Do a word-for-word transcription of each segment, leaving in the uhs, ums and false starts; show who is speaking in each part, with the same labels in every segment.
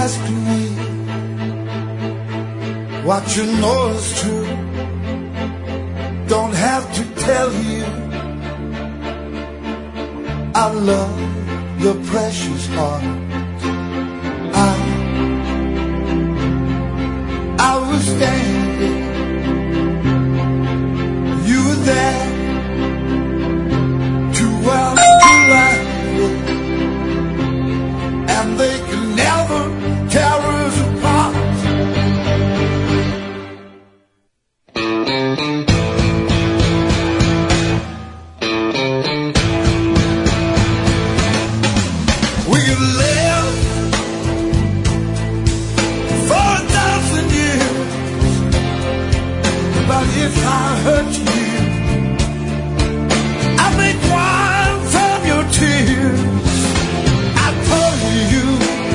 Speaker 1: ask me what you know is true. Don't have to tell you I love your precious heart. I, I was standing, you were there, two worlds collided, and they can never tear us apart. We could live for a thousand years, but if I hurt you, I make wine from your tears. I told you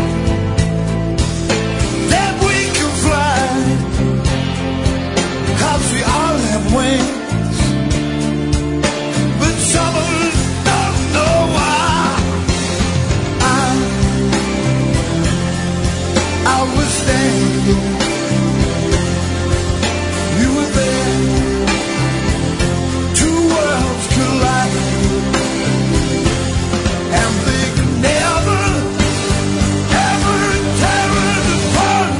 Speaker 1: that we can fly, 'cause we all have wings, but some of us don't know why. I, I was standing, you were there, two worlds collided, and they could never, ever tear us apart.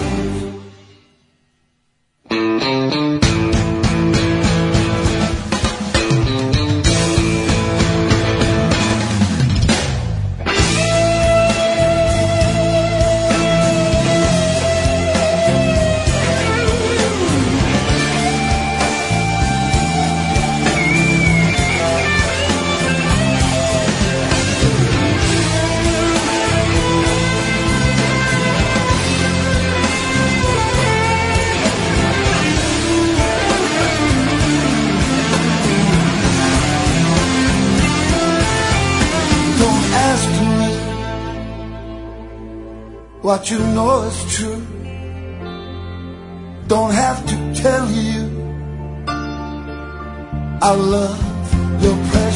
Speaker 1: Don't ask me what you know is true. Don't have to tell you I love your presence.